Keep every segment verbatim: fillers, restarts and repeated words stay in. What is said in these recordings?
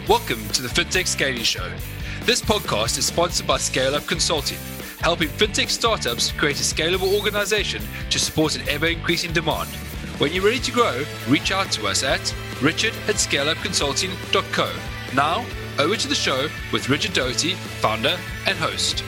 Welcome to the FinTech Scaling Show. This podcast is sponsored by Scale Up Consulting, helping FinTech startups create a scalable organization to support an ever-increasing demand. When you're ready to grow, reach out to us at richard at scale up consulting dot co. Now, over to the show with Richard Doty, founder and host.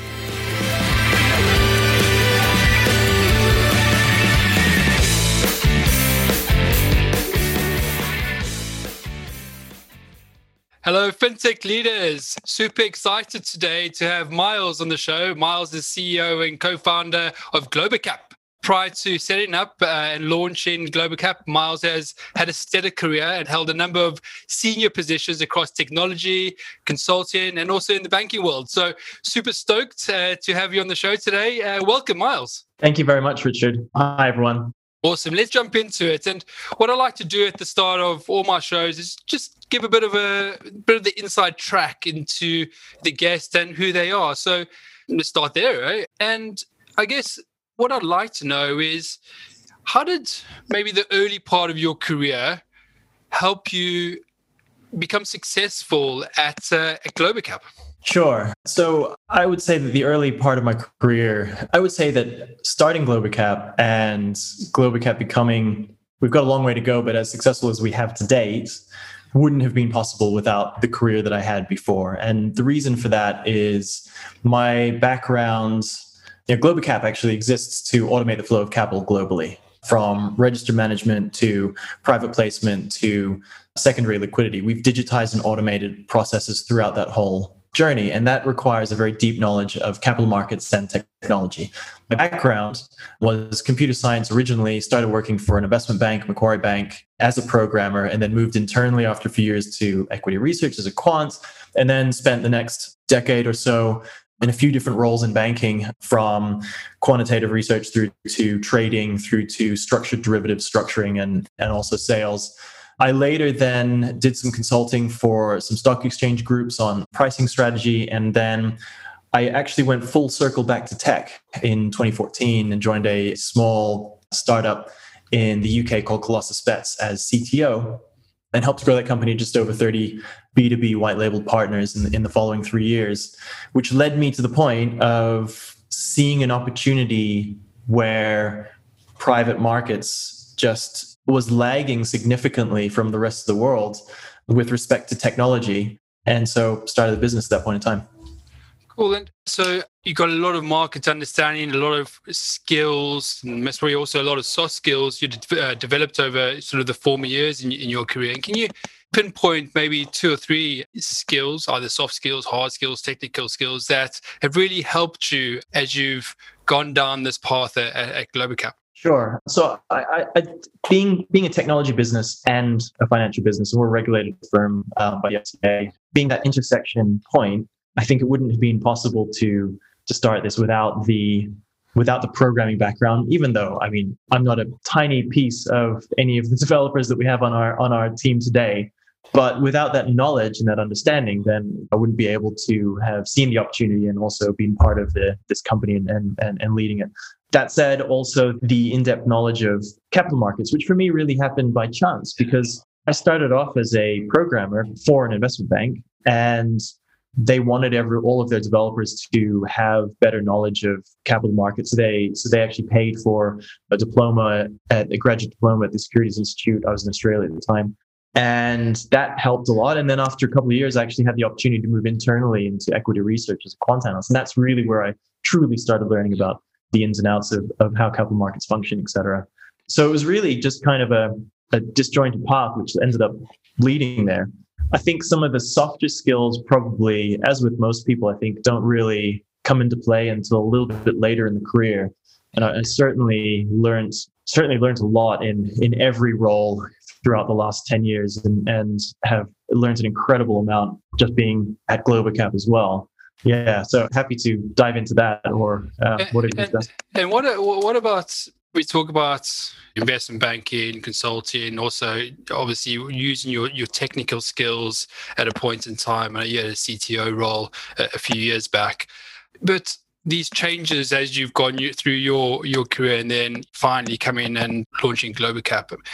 Hello, FinTech leaders. Super excited today to have Miles on the show. Miles is C E O and co-founder of Globacap. Prior to setting up uh, and launching Globacap, Miles has had a stellar career and held a number of senior positions across technology, consulting, and also in the banking world. So super stoked uh, to have you on the show today. Uh, welcome, Miles. Thank you very much, Richard. Hi, everyone. Awesome. Let's jump into it. And what I like to do at the start of all my shows is just give a bit of a bit of the inside track into the guest and who they are. So let's start there, right? And I guess what I'd like to know is, how did maybe the early part of your career help you become successful at, uh, at Globacap? Sure. So I would say that the early part of my career, I would say that starting Globacap and Globacap becoming, we've got a long way to go, but as successful as we have to date, wouldn't have been possible without the career that I had before. And the reason for that is my background. You know, Globacap actually exists to automate the flow of capital globally, from register management to private placement to secondary liquidity. We've digitized and automated processes throughout that whole journey, and that requires a very deep knowledge of capital markets and technology. My background was computer science originally, started working for an investment bank, Macquarie Bank, as a programmer, and then moved internally after a few years to equity research as a quant, and then spent the next decade or so in a few different roles in banking, from quantitative research through to trading, through to structured derivative structuring and, and also sales. I later then did some consulting for some stock exchange groups on pricing strategy. And then I actually went full circle back to tech in twenty fourteen and joined a small startup in the U K called Colossus Bets as C T O, and helped grow that company just over thirty B two B white labeled partners in the, in the following three years, which led me to the point of seeing an opportunity where private markets just was lagging significantly from the rest of the world with respect to technology. And so started the business at that point in time. Cool. And so you got a lot of market understanding, a lot of skills, and probably also a lot of soft skills you uh, developed over sort of the former years in, in your career. And can you pinpoint maybe two or three skills, either soft skills, hard skills, technical skills, that have really helped you as you've gone down this path at, at Globacap? Sure. So I, I, being being a technology business and a financial business, and we're a regulated firm um, by the F C A, being that intersection point, I think it wouldn't have been possible to to start this without the without the programming background. Even though, I mean, I'm not a tiny piece of any of the developers that we have on our on our team today, but without that knowledge and that understanding, then I wouldn't be able to have seen the opportunity and also been part of the this company and and and, and leading it. That said, also the in-depth knowledge of capital markets, which for me really happened by chance, because I started off as a programmer for an investment bank, and they wanted every all of their developers to have better knowledge of capital markets. So they so they actually paid for a diploma at a graduate diploma at the Securities Institute. I was in Australia at the time, and that helped a lot. And then after a couple of years, I actually had the opportunity to move internally into equity research as a quant analyst, and that's really where I truly started learning about the ins and outs of, of how capital markets function, et cetera. So it was really just kind of a, a disjointed path, which ended up leading there. I think some of the softer skills probably, as with most people, I think don't really come into play until a little bit later in the career. And I, I certainly learned certainly learned a lot in, in every role throughout the last ten years, and, and have learned an incredible amount just being at Globacap as well. Yeah, so happy to dive into that, or uh, what have you discussed. And, and what what about, we talk about investment banking, consulting, also obviously using your, your technical skills at a point in time. You had a C T O role a, a few years back. But these changes as you've gone through your, your career and then finally coming and launching Globacap,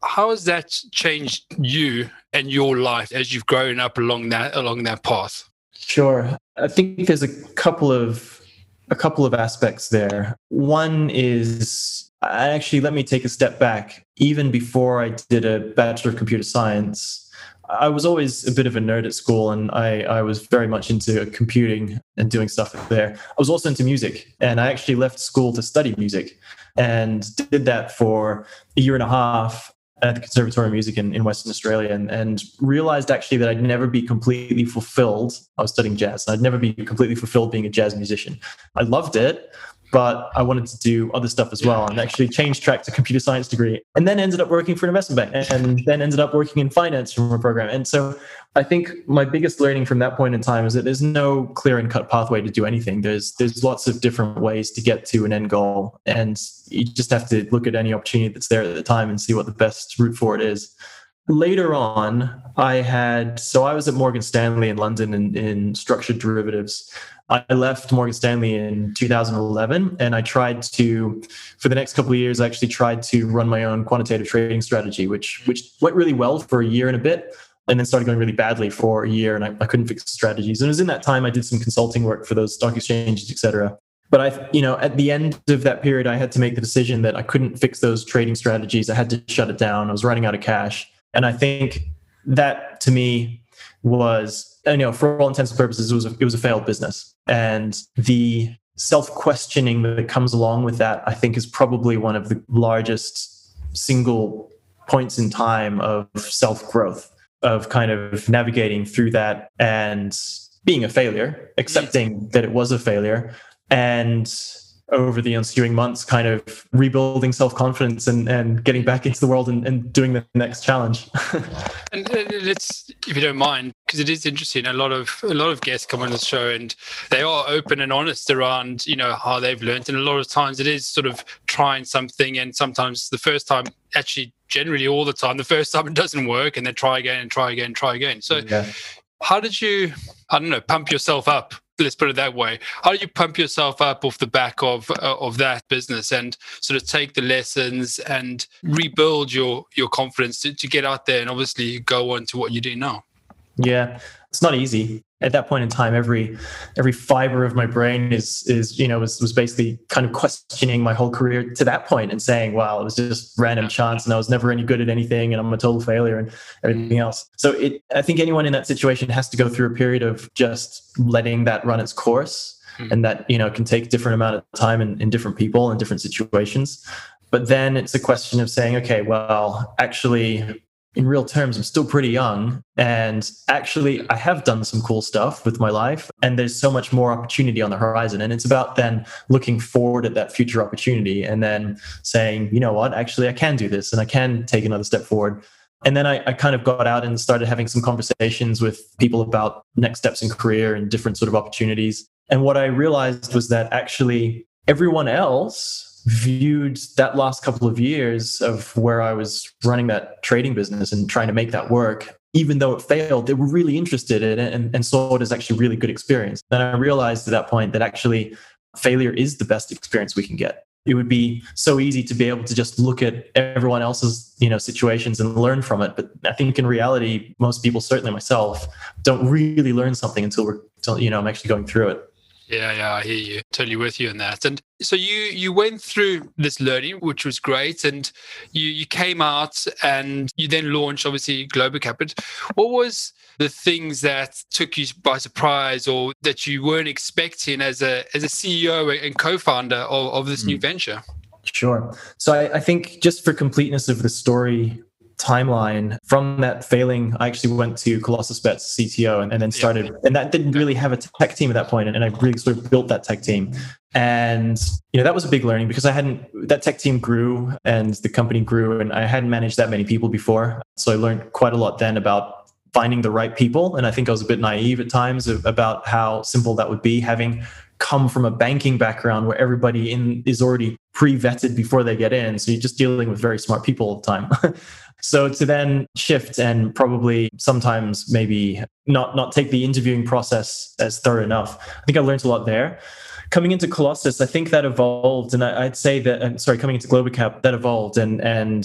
how has that changed you and your life as you've grown up along that along that path? Sure. I think there's a couple of a couple of aspects there. One is, I actually, let me take a step back. Even before I did a Bachelor of Computer Science, I was always a bit of a nerd at school, and I, I was very much into computing and doing stuff there. I was also into music, and I actually left school to study music and did that for a year and a half at the Conservatorium of Music in, in Western Australia, and, and realized actually that I'd never be completely fulfilled. I was studying jazz, and I'd never be completely fulfilled being a jazz musician. I loved it, but I wanted to do other stuff as well, and actually changed track to computer science degree, and then ended up working for an investment bank, and then ended up working in finance from a program. And so I think my biggest learning from that point in time is that there's no clear and cut pathway to do anything. There's there's lots of different ways to get to an end goal, and you just have to look at any opportunity that's there at the time and see what the best route for it is. Later on, I had, so I was at Morgan Stanley in London in, in structured derivatives. I left Morgan Stanley in two thousand eleven, and I tried to, for the next couple of years, I actually tried to run my own quantitative trading strategy, which which went really well for a year and a bit, and then started going really badly for a year, and I, I couldn't fix the strategies. And it was in that time I did some consulting work for those stock exchanges, et cetera. But I, you know, at the end of that period, I had to make the decision that I couldn't fix those trading strategies. I had to shut it down. I was running out of cash. And I think that to me was, you know, for all intents and purposes, it was a, it was a failed business. And the self-questioning that comes along with that, I think, is probably one of the largest single points in time of self-growth, of kind of navigating through that and being a failure, accepting that it was a failure, and over the ensuing months, kind of rebuilding self-confidence and, and getting back into the world and, and doing the next challenge. And it's, if you don't mind, because it is interesting, a lot of a lot of guests come on the show and they are open and honest around, you know, how they've learned. And a lot of times it is sort of trying something, and sometimes the first time, actually generally all the time, the first time it doesn't work, and then try again and try again and try again. So yeah. How did you, I don't know, pump yourself up? Let's put it that way. How do you pump yourself up off the back of uh, of that business, and sort of take the lessons and rebuild your your confidence to, to get out there and obviously go on to what you do now? Yeah, it's not easy. At that point in time, every every fiber of my brain is is you know was was basically kind of questioning my whole career to that point and saying, "Wow, it was just random chance, and I was never any good at anything, and I'm a total failure, and everything else." So it, I think anyone in that situation has to go through a period of just letting that run its course, mm-hmm. and that you know can take different amount of time in, in different people and different situations. But then it's a question of saying, "Okay, well, actually." In real terms, I'm still pretty young, and actually I have done some cool stuff with my life, and there's so much more opportunity on the horizon. And it's about then looking forward at that future opportunity and then saying, you know what, actually I can do this and I can take another step forward. And then I, I kind of got out and started having some conversations with people about next steps in career and different sort of opportunities. And what I realized was that actually everyone else viewed that last couple of years of where I was running that trading business and trying to make that work, even though it failed, they were really interested in it and, and saw it as actually really good experience. Then I realized at that point that actually failure is the best experience we can get. It would be so easy to be able to just look at everyone else's, you know, situations and learn from it. But I think in reality, most people, certainly myself, don't really learn something until we're, until, you know, I'm actually going through it. Yeah, yeah, I hear you. Totally with you on that. And so you you went through this learning, which was great, and you you came out and you then launched, obviously, Globacap. But what was the things that took you by surprise, or that you weren't expecting as a as a C E O and co-founder of, of this mm. new venture? Sure. So I, I think just for completeness of the story timeline, from that failing, I actually went to ColossusBet's C T O and, and then started, yeah. and that didn't really have a tech team at that point, and, and I really sort of built that tech team. And, you know, that was a big learning because I hadn't, that tech team grew and the company grew, and I hadn't managed that many people before. So I learned quite a lot then about finding the right people. And I think I was a bit naive at times of, about how simple that would be, having come from a banking background where everybody in is already pre-vetted before they get in. So you're just dealing with very smart people all the time. So to then shift and probably sometimes maybe not, not take the interviewing process as thorough enough, I think I learned a lot there. Coming into Colossus, I think that evolved. And I, I'd say that, sorry, coming into Globacap, that evolved. And, and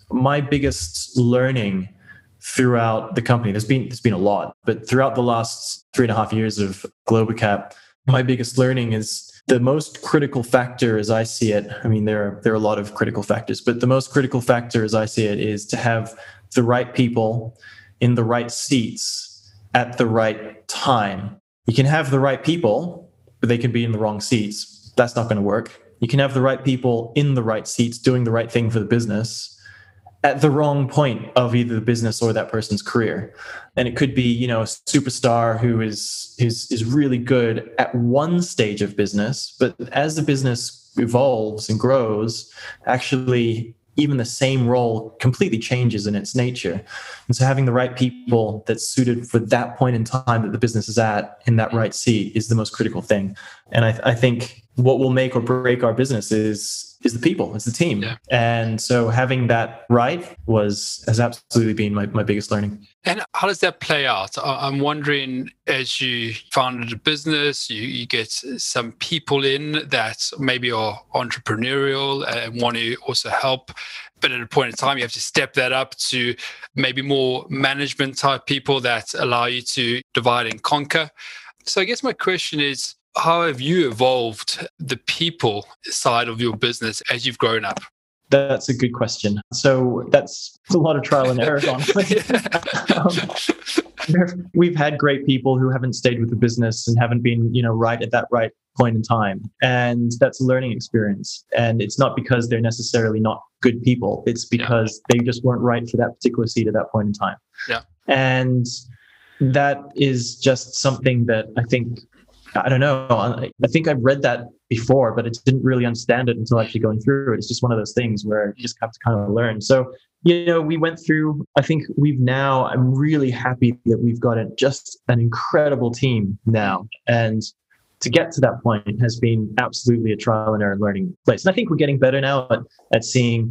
my biggest learning throughout the company, there's been there's been a lot, but throughout the last three and a half years of Globacap, my biggest learning is the most critical factor as I see it. I mean, there are there are a lot of critical factors, but the most critical factor as I see it is to have the right people in the right seats at the right time. You can have the right people, but they can be in the wrong seats. That's not going to work. You can have the right people in the right seats doing the right thing for the business at the wrong point of either the business or that person's career. And it could be, you know, a superstar who is, is, is really good at one stage of business, but as the business evolves and grows, actually even the same role completely changes in its nature. And so having the right people that's suited for that point in time that the business is at in that right seat is the most critical thing. And I, I think what will make or break our business is is the people, it's the team. Yeah. And so having that right was has absolutely been my, my biggest learning. And how does that play out? I'm wondering, as you founded a business, you, you get some people in that maybe are entrepreneurial and want to also help. But at a point in time, you have to step that up to maybe more management type people that allow you to divide and conquer. So I guess my question is, how have you evolved the people side of your business as you've grown up? That's a good question. So that's a lot of trial and error, honestly. um, we've had great people who haven't stayed with the business and haven't been, you know, right at that right point in time. And that's a learning experience. And it's not because they're necessarily not good people. It's because yeah. they just weren't right for that particular seat at that point in time. Yeah. And that is just something that I think I don't know. I think I've read that before, but I didn't really understand it until actually going through it. It's just one of those things where you just have to kind of learn. So, you know, we went through, I think we've now, I'm really happy that we've got a, just an incredible team now. And to get to that point has been absolutely a trial and error learning place. And I think we're getting better now at, at seeing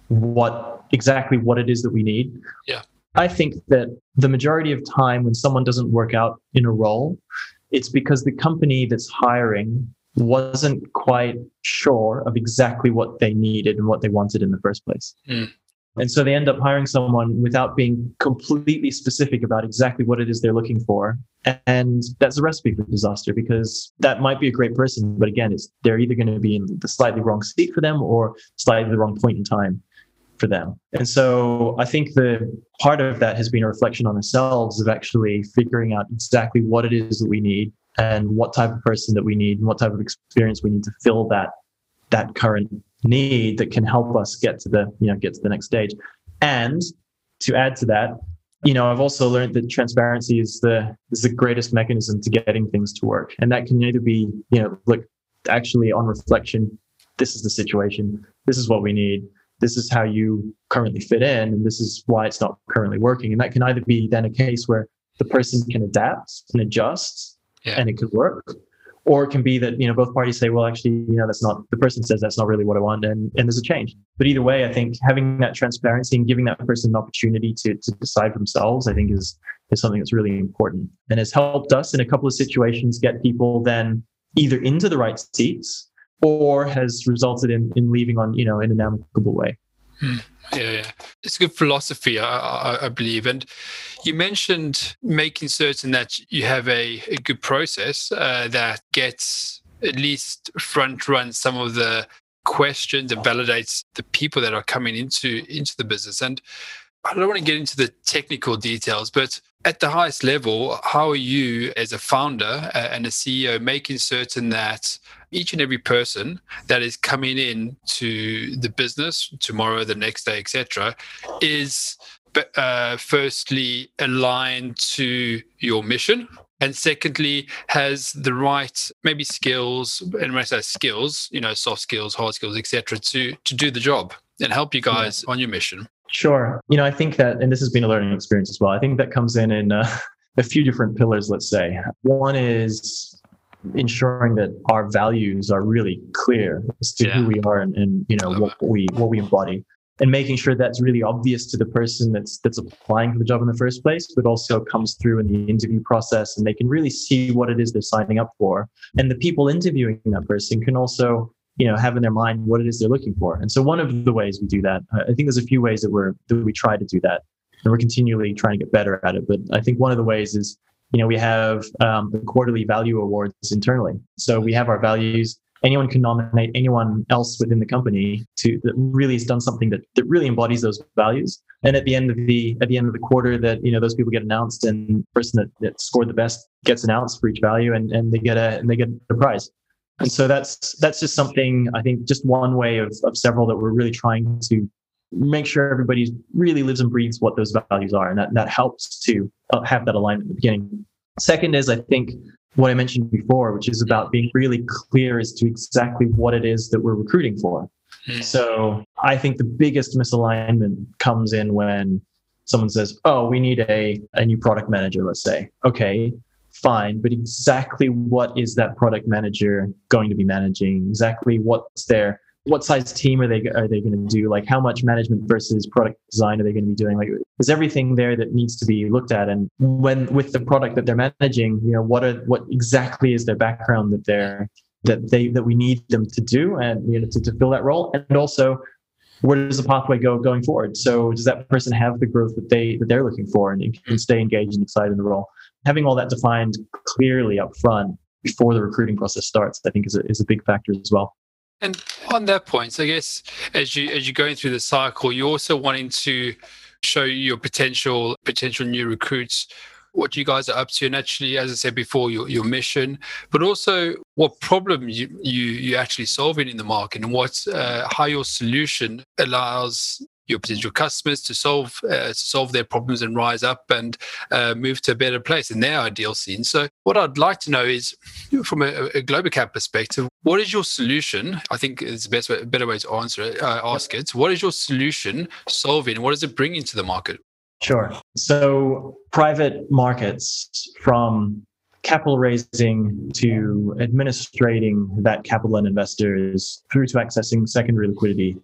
what exactly what it is that we need. Yeah. I think that the majority of time when someone doesn't work out in a role, it's because the company that's hiring wasn't quite sure of exactly what they needed and what they wanted in the first place. Mm. And so they end up hiring someone without being completely specific about exactly what it is they're looking for. And that's a recipe for disaster, because that might be a great person, but again, it's they're either going to be in the slightly wrong seat for them or slightly the wrong point in time for them. And so I think the part of that has been a reflection on ourselves of actually figuring out exactly what it is that we need and what type of person that we need and what type of experience we need to fill that that current need that can help us get to the, you know, get to the next stage. And to add to that, you know, I've also learned that transparency is the is the greatest mechanism to getting things to work. And that can either be, you know, look, actually on reflection, this is the situation, this is what we need. This is how you currently fit in, and this is why it's not currently working. And that can either be then a case where the person can adapt and adjust, yeah. and it could work, or it can be that, you know, both parties say, well, actually, you know, that's not, the person says that's not really what I want, and, and there's a change. But either way, I think having that transparency and giving that person an opportunity to, to decide for themselves, I think is, is something that's really important and has helped us in a couple of situations get people then either into the right seats or has resulted in, in leaving on, you know, in an amicable way. Hmm. Yeah, yeah, it's a good philosophy, I, I, I believe. And you mentioned making certain that you have a, a good process uh, that gets at least front run some of the questions and validates the people that are coming into into the business. And I don't want to get into the technical details, but at the highest level, how are you as a founder and a C E O making certain that each and every person that is coming in to the business tomorrow, the next day, et cetera, is uh, firstly aligned to your mission, and secondly has the right maybe skills, and when I say skills, you know, soft skills, hard skills, et cetera, to to do the job and help you guys yeah. on your mission? Sure. You know, I think that, and this has been a learning experience as well, I think that comes in in uh, a few different pillars, let's say. One is ensuring that our values are really clear as to yeah. who we are and, and you know, what we what we embody, and making sure that's really obvious to the person that's that's applying for the job in the first place, but also comes through in the interview process, and they can really see what it is they're signing up for. And the people interviewing that person can also you know, have in their mind what it is they're looking for. And so one of the ways we do that, I think there's a few ways that we're that we try to do that, and we're continually trying to get better at it. But I think one of the ways is, you know, we have um, the quarterly value awards internally. So we have our values. Anyone can nominate anyone else within the company to that really has done something that, that really embodies those values. And at the end of the at the end of the quarter, that, you know, those people get announced, and the person that, that scored the best gets announced for each value, and, and they get a and they get a prize. And so that's that's just something, I think, just one way of of several that we're really trying to make sure everybody really lives and breathes what those values are, and that that helps to have that alignment at the beginning. Second is, I think, what I mentioned before, which is about being really clear as to exactly what it is that we're recruiting for. Mm. So I think the biggest misalignment comes in when someone says, oh, we need a, a new product manager, let's say. Okay, fine. But exactly what is that product manager going to be managing? Exactly what's their, what size team are they are they going to do? Like, how much management versus product design are they going to be doing? Like, there's everything there that needs to be looked at. And when with the product that they're managing, you know, what are what exactly is their background that they're that they that we need them to do, and, you know, to, to fill that role. And also, where does the pathway go going forward? So does that person have the growth that they that they're looking for, and can stay engaged and excited in the role? Having all that defined clearly up front before the recruiting process starts, I think is a, is a big factor as well. And on that point, I guess as you as you're going through the cycle, you're also wanting to show your potential potential new recruits what you guys are up to, and actually, as I said before, your your mission, but also what problem you you you actually solving in the market, and what uh, how your solution allows your potential customers to solve uh, to solve their problems and rise up and uh, move to a better place in their ideal scene. So what I'd like to know is, from a, a Globacap perspective, what is your solution? I think it's the best way, better way to answer it, uh, ask it. What is your solution solving? What does it bring into the market? Sure. So private markets, from capital raising to administrating that capital and investors through to accessing secondary liquidity,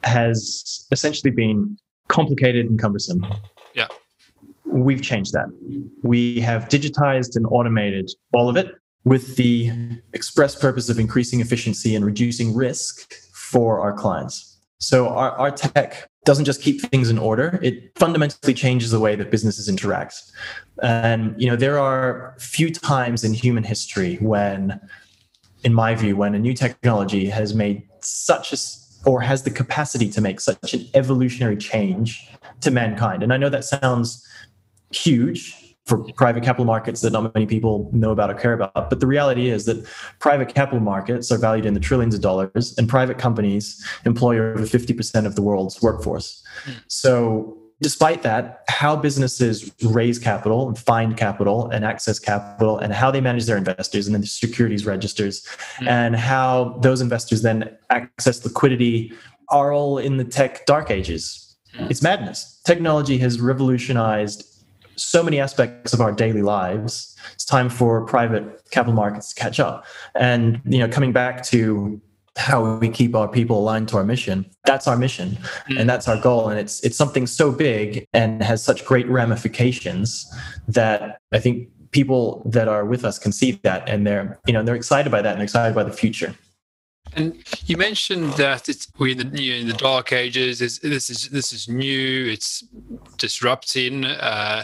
has essentially been complicated and cumbersome. Yeah. We've changed that. We have digitized and automated all of it with the express purpose of increasing efficiency and reducing risk for our clients. So our, our tech doesn't just keep things in order, it fundamentally changes the way that businesses interact. And, you know, there are few times in human history when, in my view, when a new technology has made such a or has the capacity to make such an evolutionary change to mankind. And I know that sounds huge for private capital markets that not many people know about or care about, but the reality is that private capital markets are valued in the trillions of dollars, and private companies employ over fifty percent of the world's workforce. Mm. So despite that, how businesses raise capital and find capital and access capital, and how they manage their investors and then the securities registers, mm. and how those investors then access liquidity, are all in the tech dark ages. Mm. It's madness. Technology has revolutionized so many aspects of our daily lives. It's time for private capital markets to catch up. And, you know, coming back to how we keep our people aligned to our mission, that's our mission, mm. and that's our goal. And it's it's something so big and has such great ramifications that I think people that are with us can see that, and they're, you know, they're excited by that, and they're excited by the future. And you mentioned that it's we're in the, you know, in the dark ages. It's, this is this is new. It's disrupting, uh,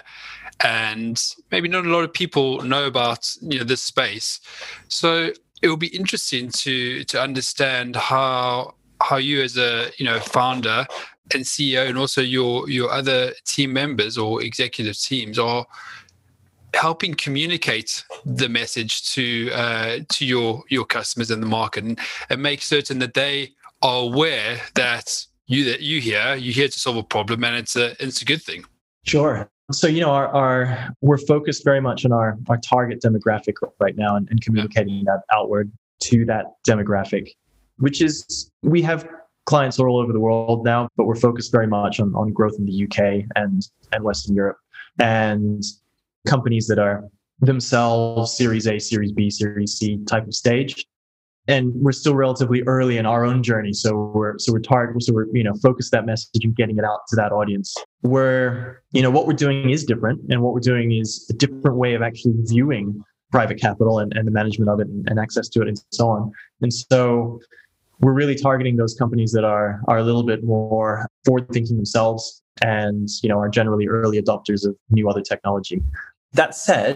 and maybe not a lot of people know about, you know, this space. So it will be interesting to to understand how how you, as a, you know, founder and C E O, and also your your other team members or executive teams, are helping communicate the message to uh, to your your customers in the market, and, and make certain that they are aware that you that you here you're here to solve a problem, and it's a it's a good thing. Sure. So, you know, our, our we're focused very much on our our target demographic right now, and, and communicating yeah. that outward to that demographic, which is, we have clients all over the world now, but we're focused very much on, on growth in the U K and and Western Europe, and companies that are themselves Series A, Series B, Series C type of stage. And we're still relatively early in our own journey. So we're, so we're targeting, so we're, you know, focused that message and getting it out to that audience. We're, you know, what we're doing is different. And what we're doing is a different way of actually viewing private capital and, and the management of it, and, and access to it, and so on. And so we're really targeting those companies that are are a little bit more forward thinking themselves, and you know are generally early adopters of new other technology. That said,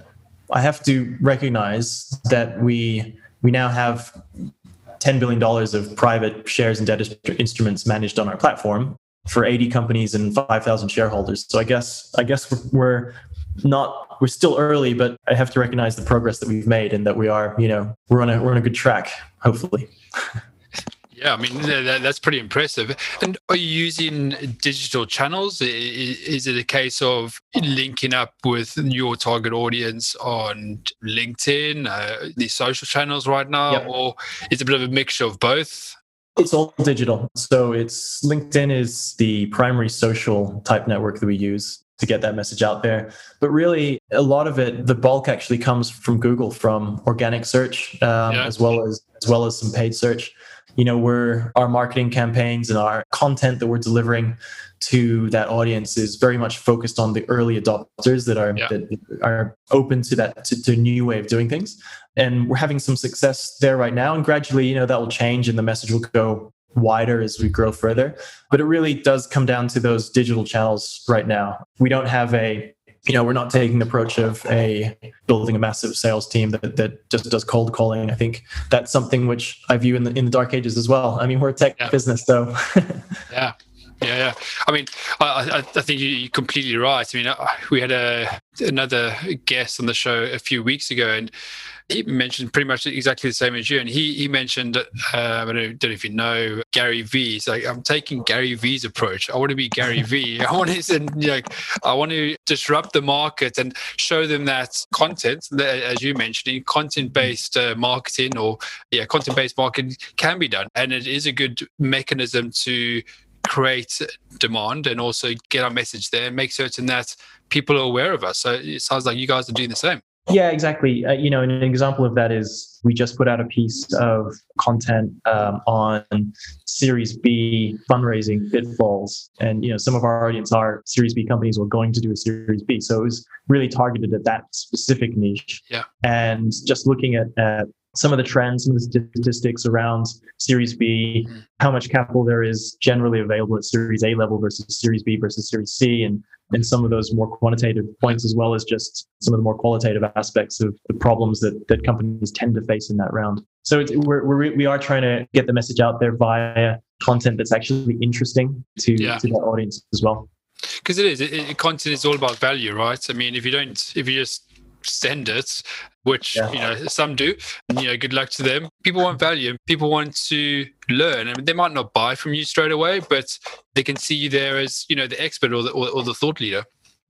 I have to recognize that we we now have ten billion dollars of private shares and debt instruments managed on our platform for eighty companies and five thousand shareholders. So I guess I guess we're not we're still early, but I have to recognize the progress that we've made and that we are, you know, we're on a we're on a good track, hopefully. Yeah, I mean, that, that's pretty impressive. And are you using digital channels? Is it a case of linking up with your target audience on LinkedIn, uh, the social channels right now, yep. or is it a bit of a mixture of both? It's all digital. So it's LinkedIn is the primary social type network that we use to get that message out there. But really, a lot of it, the bulk actually comes from Google, from organic search, um, yeah. as well as as well as some paid search. You know, we're our marketing campaigns and our content that we're delivering to that audience is very much focused on the early adopters that are yeah. that are open to that to, to a new way of doing things. And we're having some success there right now. And gradually, you know, that will change and the message will go wider as we grow further. But it really does come down to those digital channels right now. We don't have a You know, we're not taking the approach of a building a massive sales team that, that just does cold calling. I think that's something which I view in the in the dark ages as well. I mean, we're a tech yeah. business, so. yeah, yeah, yeah. I mean, I, I think you're completely right. I mean, we had a another guest on the show a few weeks ago, and he mentioned pretty much exactly the same as you. And he he mentioned, uh, I don't know, don't know if you know Gary Vee. He's like, I'm taking Gary Vee's approach. I want to be Gary Vee. I want to, you know, I want to disrupt the market and show them that content, as you mentioned, content-based uh, marketing or yeah, content-based marketing can be done, and it is a good mechanism to create demand and also get our message there and make certain that people are aware of us. So it sounds like you guys are doing the same. Yeah, exactly. Uh, you know, an example of that is we just put out a piece of content um, on Series B fundraising pitfalls. And, you know, some of our audience are Series B companies who are going to do a Series B. So it was really targeted at that specific niche. Yeah. And just looking at, at some of the trends, some of the statistics around Series B, mm-hmm. how much capital there is generally available at Series A level versus Series B versus Series C, and and some of those more quantitative points, as well as just some of the more qualitative aspects of the problems that, that companies tend to face in that round. So it's, we're, we're, we are trying to get the message out there via content that's actually interesting to, yeah. to that audience as well. Because it is, it, it, content is all about value, right? I mean, if you don't, if you just send it, which yeah. you know some do, you know, good luck to them. People want value, people want to learn. I mean, they might not buy from you straight away, but they can see you there as, you know, the expert or the, or, or the thought leader.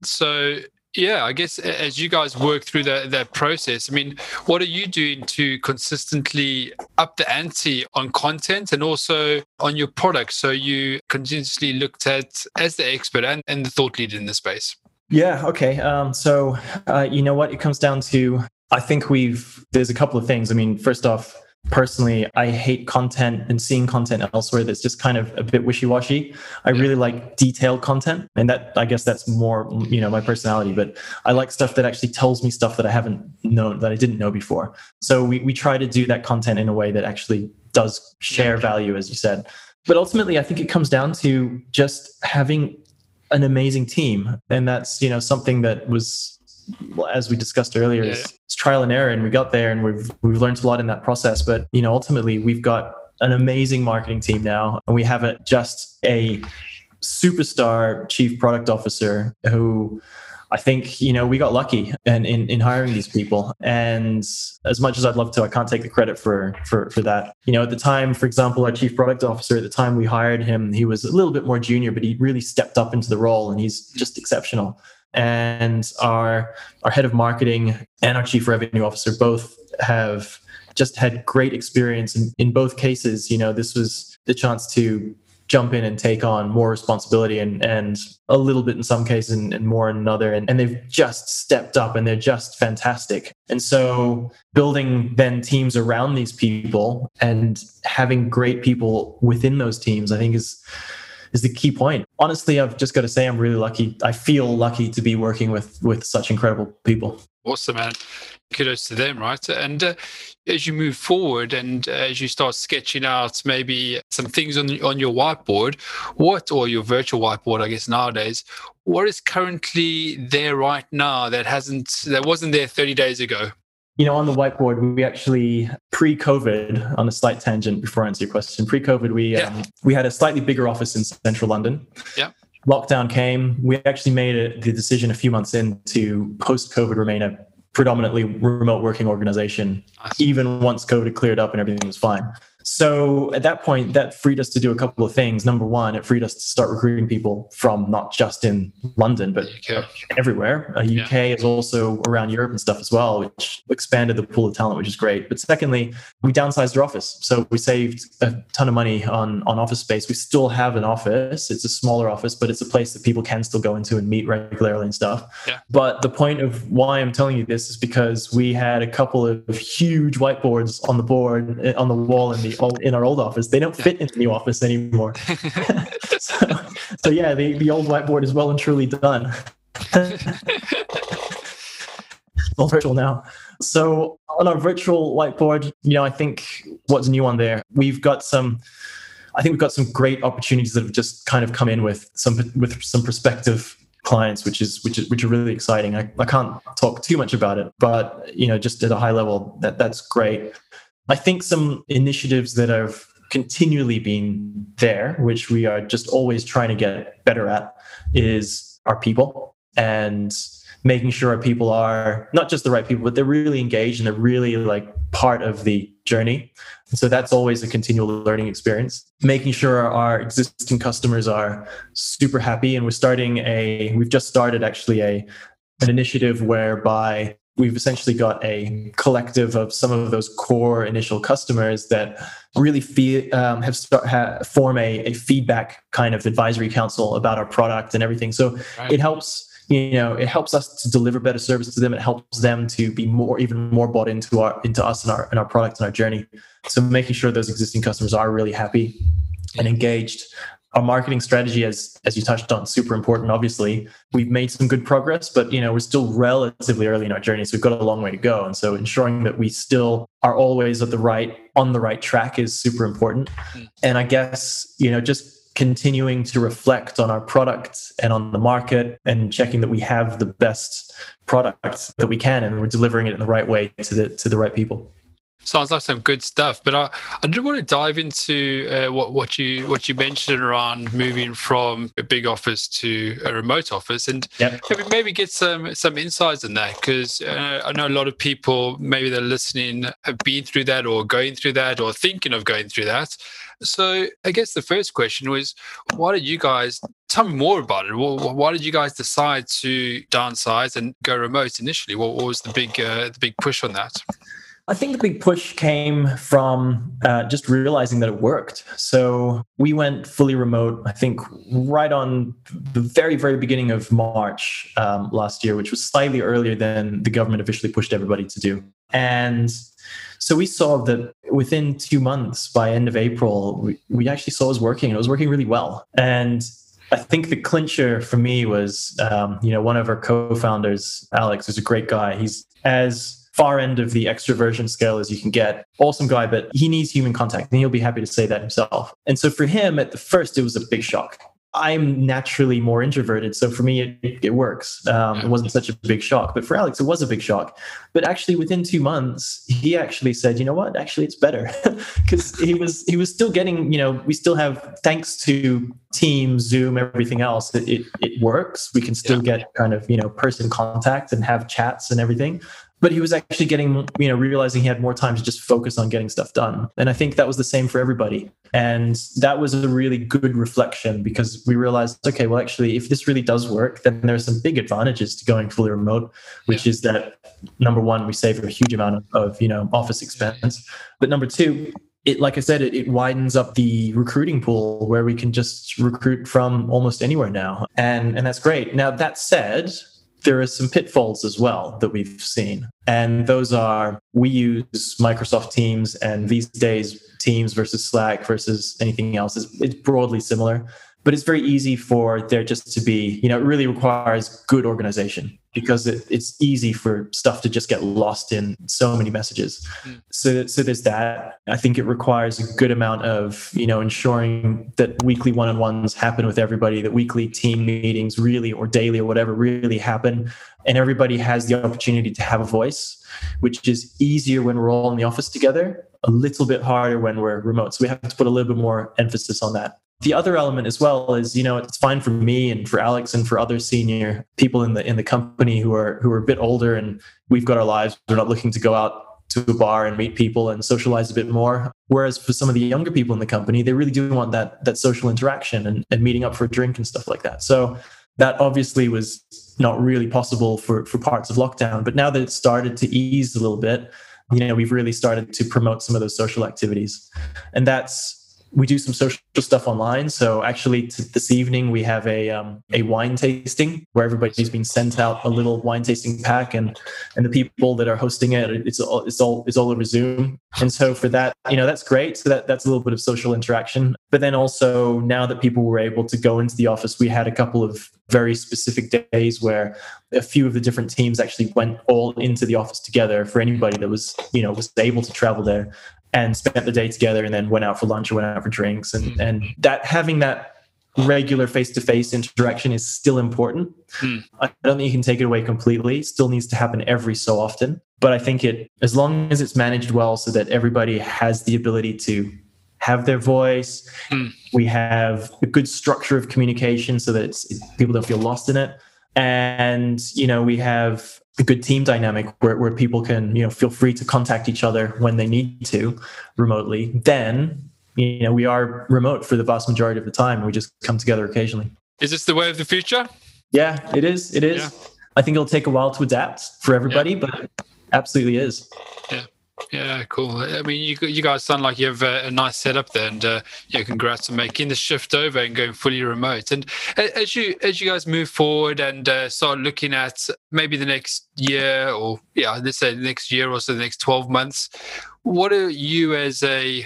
So yeah, I guess as you guys work through that that process, I mean, what are you doing to consistently up the ante on content and also on your product, so you continuously looked at as the expert and, and the thought leader in the space? Yeah. Okay. Um, so, uh, you know what? It comes down to, I think we've, there's a couple of things. I mean, first off, personally, I hate content and seeing content elsewhere that's just kind of a bit wishy-washy. I really like detailed content. And that, I guess that's more, you know, my personality, but I like stuff that actually tells me stuff that I haven't known, that I didn't know before. So we, we try to do that content in a way that actually does share value, as you said. But ultimately, I think it comes down to just having an amazing team. And that's, you know, something that was, as we discussed earlier, yeah. is it's trial and error. And we got there and we've we've learned a lot in that process. But, you know, ultimately we've got an amazing marketing team now. And we have a, just a superstar chief product officer who I think, you know, we got lucky in, in, in hiring these people. And as much as I'd love to, I can't take the credit for, for, for that. You know, at the time, for example, our chief product officer, at the time we hired him, he was a little bit more junior, but he really stepped up into the role and he's just exceptional. And our, our head of marketing and our chief revenue officer both have just had great experience in, in both cases. You know, this was the chance to jump in and take on more responsibility and, and a little bit in some cases and, and more in another. And, and they've just stepped up and they're just fantastic. And so building then teams around these people and having great people within those teams, I think is, is the key point. Honestly, I've just got to say, I'm really lucky. I feel lucky to be working with, with such incredible people. Awesome, man. Kudos to them, right? And uh, as you move forward and uh, as you start sketching out maybe some things on on your whiteboard, what or your virtual whiteboard, I guess nowadays, what is currently there right now that hasn't that wasn't there thirty days ago? You know, on the whiteboard, we actually pre-COVID, on a slight tangent before I answer your question, pre-COVID, we Yeah. um, we had a slightly bigger office in central London. Yeah. Lockdown came. We actually made it, the decision a few months in to post-COVID remain a predominantly remote working organization, Nice. even once COVID had cleared up and everything was fine. So at that point, that freed us to do a couple of things. Number one, it freed us to start recruiting people from not just in London, but Okay. everywhere. Uh, U K is also around Europe and stuff as well, which expanded the pool of talent, which is great. But secondly, we downsized our office. So we saved a ton of money on, on office space. We still have an office. It's a smaller office, but it's a place that people can still go into and meet regularly and stuff. Yeah. But the point of why I'm telling you this is because we had a couple of huge whiteboards on the board, on the wall in the in our old office. They don't fit in the new office anymore. so, so yeah, the, the old whiteboard is well and truly done. All virtual now. So on our virtual whiteboard, you know, I think what's new on there, we've got some, I think we've got some great opportunities that have just kind of come in with some with some prospective clients, which is which is which are really exciting. I, I can't talk too much about it, but you know, just at a high level, that that's great. I think some initiatives that have continually been there, which we are just always trying to get better at, is our people and making sure our people are not just the right people, but they're really engaged and they're really like part of the journey. And so that's always a continual learning experience. Making sure our existing customers are super happy. And we're starting a, we've just started actually a, an initiative whereby we've essentially got a collective of some of those core initial customers that really feel, um, have start, ha, form a, a feedback kind of advisory council about our product and everything. So right. It helps, you know, it helps us to deliver better service to them. It helps them to be more, even more bought into our, into us and our, and our product and our journey. So making sure those existing customers are really happy and engaged. Our marketing strategy, as as you touched on, super important. Obviously, we've made some good progress, but you know we're still relatively early in our journey, so we've got a long way to go. And so, ensuring that we still are always at the right on the right track is super important. Mm. And I guess you know just continuing to reflect on our product and on the market, and checking that we have the best product that we can, and we're delivering it in the right way to the to the right people. Sounds like some good stuff, but I, I do want to dive into uh, what what you what you mentioned around moving from a big office to a remote office, and yep. maybe, maybe get some some insights in that, because uh, I know a lot of people maybe they're listening have been through that or going through that or thinking of going through that. So I guess the first question was, why did you guys tell me more about it? Why did you guys decide to downsize and go remote initially? What was the big uh, the big push on that? I think the big push came from uh, just realizing that it worked. So we went fully remote, I think, right on the very, very beginning of March um, last year, which was slightly earlier than the government officially pushed everybody to do. And so we saw that within two months, by end of April, we, we actually saw it was working, and it was working really well. And I think the clincher for me was, um, you know, one of our co-founders, Alex, is a great guy. He's as far end of the extroversion scale as you can get. Awesome guy, but he needs human contact, and he'll be happy to say that himself. And so for him, at the first, it was a big shock. I'm naturally more introverted, so for me, it, it works. Um, it wasn't such a big shock, but for Alex, it was a big shock. But actually, within two months, he actually said, "You know what? Actually, it's better," because he was he was still getting. You know, we still have, thanks to Teams, Zoom, everything else, it it, it works. We can still yeah. get kind of you know person contact and have chats and everything. But he was actually getting, you know, realizing he had more time to just focus on getting stuff done. And I think that was the same for everybody. And that was a really good reflection, because we realized, okay, well, actually, if this really does work, then there's some big advantages to going fully remote, which yeah. is that, number one, we save a huge amount of, of, you know, office expense. But number two, it, like I said, it, it widens up the recruiting pool, where we can just recruit from almost anywhere now. And, and that's great. Now, that said, there are some pitfalls as well that we've seen. And those are, we use Microsoft Teams, and these days, Teams versus Slack versus anything else is it's broadly similar. but it's very easy for there just to be, you know, it really requires good organization because it, it's easy for stuff to just get lost in so many messages. Mm. So, so there's that. I think it requires a good amount of, you know, ensuring that weekly one-on-ones happen with everybody, that weekly team meetings really, or daily or whatever, really happen. And everybody has the opportunity to have a voice, which is easier when we're all in the office together, a little bit harder when we're remote. So we have to put a little bit more emphasis on that. The other element as well is, you know, it's fine for me and for Alex and for other senior people in the in the company who are who are a bit older and we've got our lives. We're not looking to go out to a bar and meet people and socialize a bit more. Whereas for some of the younger people in the company, they really do want that that social interaction and, and meeting up for a drink and stuff like that. So that obviously was not really possible for, for parts of lockdown. But now that it's started to ease a little bit, you know, we've really started to promote some of those social activities. And that's, we do some social stuff online. So actually t- this evening we have a um, a wine tasting where everybody's been sent out a little wine tasting pack, and and the people that are hosting it, it's all it's all it's all over Zoom. And so for that, you know, that's great. So that that's a little bit of social interaction. But then also now that people were able to go into the office, we had a couple of very specific days where a few of the different teams actually went all into the office together for anybody that was, you know, was able to travel there, and spent the day together and then went out for lunch or went out for drinks. And, and that having that regular face-to-face interaction is still important. Mm. I don't think you can take it away completely. It still needs to happen every so often. But I think it, as long as it's managed well so that everybody has the ability to have their voice, mm. we have a good structure of communication so that it's, it, people don't feel lost in it. And, you know, we have a good team dynamic where, where people can, you know, feel free to contact each other when they need to remotely. Then, you know, we are remote for the vast majority of the time. We just come together occasionally. Is this the way of the future? Yeah, it is. It is. Yeah. I think it'll take a while to adapt for everybody, yeah. but it absolutely is. Yeah. Yeah, cool. I mean, you you guys sound like you have a, a nice setup there, and uh, yeah, congrats on making the shift over and going fully remote. And as you as you guys move forward and uh, start looking at maybe the next year, or yeah, let's say the next year or so, the next twelve months, what are you as a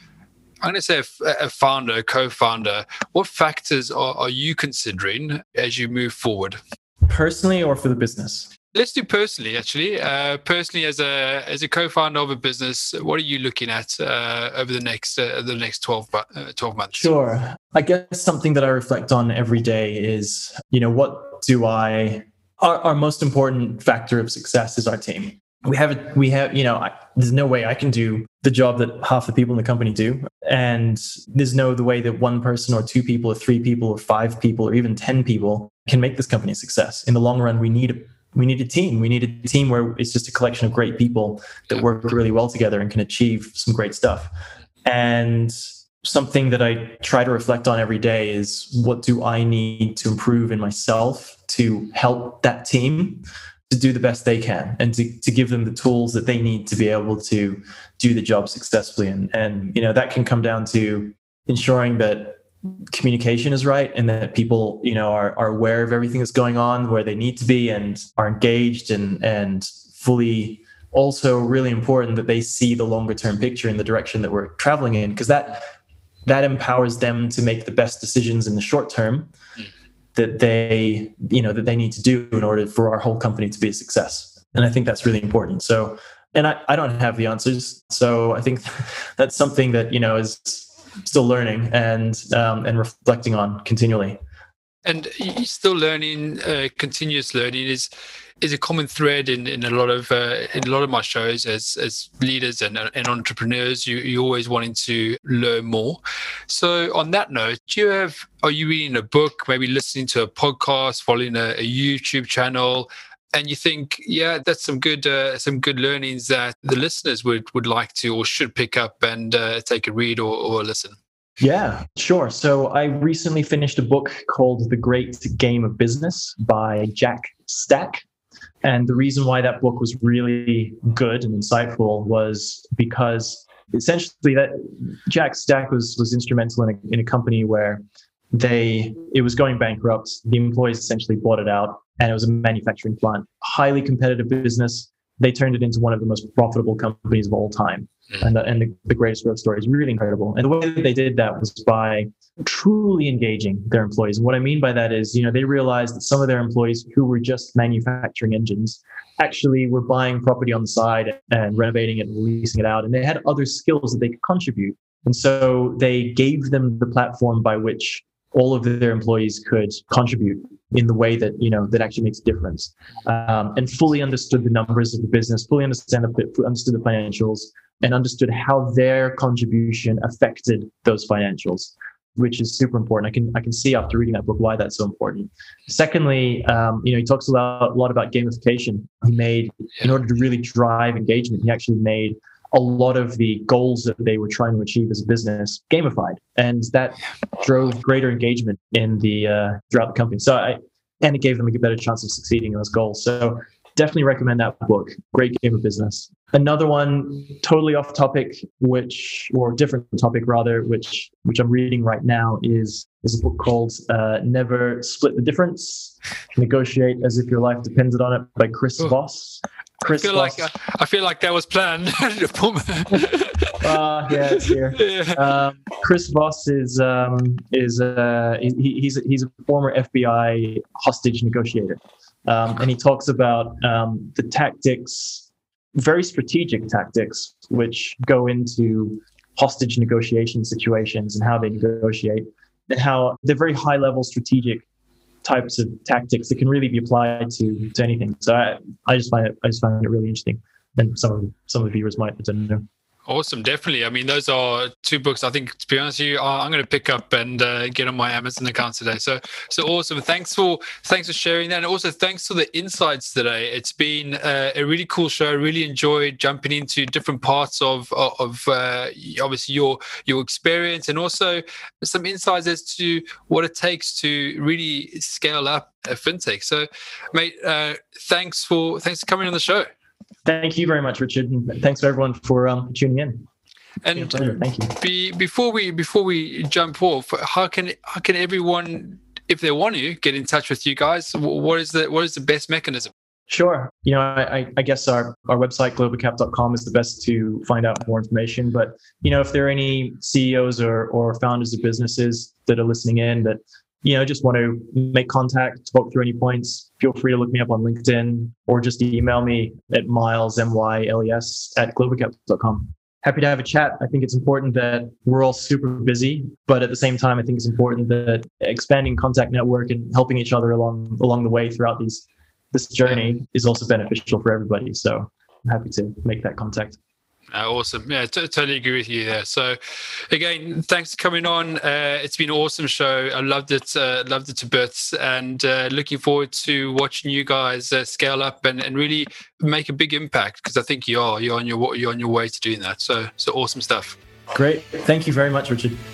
I'm going to say a, a founder, a co-founder, what factors are, are you considering as you move forward? Personally or for the business? Let's do personally, actually. Uh, personally, as a as a co-founder of a business, what are you looking at uh, over the next uh, the next twelve, uh, twelve months? Sure. I guess something that I reflect on every day is, you know, what do I... Our, our most important factor of success is our team. We have, a, we have, you know, I, there's no way I can do the job that half the people in the company do. And there's no the way that one person or two people or three people or five people or even ten people can make this company a success. In the long run, we need a We need a team. We need a team where it's just a collection of great people that work really well together and can achieve some great stuff. And something that I try to reflect on every day is, what do I need to improve in myself to help that team to do the best they can, and to, to give them the tools that they need to be able to do the job successfully. And, and, you know, that can come down to ensuring that communication is right, and that people, you know, are, are aware of everything that's going on, where they need to be, and are engaged and, and fully. Also really important that they see the longer term picture in the direction that we're traveling in, because that, that empowers them to make the best decisions in the short term that they, you know, that they need to do in order for our whole company to be a success. And I think that's really important. So, and I, I don't have the answers. So I think that's something that, you know, is still learning and um, and reflecting on continually. And you're still learning, uh, continuous learning is is a common thread in, in a lot of uh, in a lot of my shows as as leaders and, and entrepreneurs. You you always wanting to learn more. So on that note, do you have are you reading a book, maybe listening to a podcast, following a, a YouTube channel, and you think, yeah, that's some good uh, some good learnings that the listeners would would like to or should pick up and uh, take a read or, or listen? Yeah, sure. So I recently finished a book called The Great Game of Business by Jack Stack. And the reason why that book was really good and insightful was because essentially that Jack Stack was was instrumental in a, in a company where they it was going bankrupt. The employees essentially bought it out, and it was a manufacturing plant. Highly competitive business, they turned it into one of the most profitable companies of all time. And, the, and the, the greatest growth story is really incredible. And the way that they did that was by truly engaging their employees. And what I mean by that is, you know, they realized that some of their employees who were just manufacturing engines actually were buying property on the side and renovating it and leasing it out. And they had other skills that they could contribute. And so they gave them the platform by which all of their employees could contribute in the way that, you know, that actually makes a difference, um, and fully understood the numbers of the business, fully understand the, understood the financials, and understood how their contribution affected those financials, which is super important. I can I can see after reading that book why that's so important. Secondly, um, you know, he talks a lot, a lot about gamification. He made, in order to really drive engagement, he actually made a lot of the goals that they were trying to achieve as a business gamified, and that drove greater engagement in the uh, throughout the company. So, I, and it gave them a better chance of succeeding in those goals. So, definitely recommend that book. Great game of business. Another one, totally off topic, which or different topic rather, which which I'm reading right now is is a book called uh, "Never Split the Difference: Negotiate as if your life depended on it" by Chris Ooh. Voss. Chris I feel Voss. like uh, I feel like that was planned. uh, yeah, it's here. Yeah. Um, Chris Voss is um, is uh, he, he's he's a former F B I hostage negotiator, um, and he talks about um, the tactics, very strategic tactics, which go into hostage negotiation situations and how they negotiate, and how they're very high level strategic types of tactics that can really be applied to to anything. So I, I just find it I just find it really interesting, and some of some of the viewers might I don't know. Awesome, definitely. I mean, those are two books I think, to be honest with you, I'm going to pick up and uh, get on my Amazon account today. So, so awesome. Thanks for thanks for sharing that, and also thanks for the insights today. It's been uh, a really cool show. I really enjoyed jumping into different parts of of uh, obviously your your experience, and also some insights as to what it takes to really scale up a fintech. So, mate, uh, thanks for thanks for coming on the show. Thank you very much, Richard, and thanks for everyone for um, tuning in. And thank you. Be, before we before we jump off, how can how can everyone, if they want to, get in touch with you guys? What is the what is the best mechanism? Sure. You know, I, I guess our, our website, globacap dot com, is the best to find out more information. But, you know, if there are any C E Os or, or founders of businesses that are listening in that, you know, just want to make contact, talk through any points, feel free to look me up on LinkedIn or just email me at miles, M Y L E S, at globacap dot com. Happy to have a chat. I think it's important that we're all super busy, but at the same time, I think it's important that expanding contact network and helping each other along along the way throughout these this journey is also beneficial for everybody. So I'm happy to make that contact. Uh, awesome. Yeah, t- totally agree with you there. So again, thanks for coming on. Uh, it's been an awesome show. I loved it. Uh, loved it to bits, and uh, looking forward to watching you guys uh, scale up and, and really make a big impact, because I think you are. You're on your you're on your way to doing that. So so awesome stuff. Great. Thank you very much, Richard.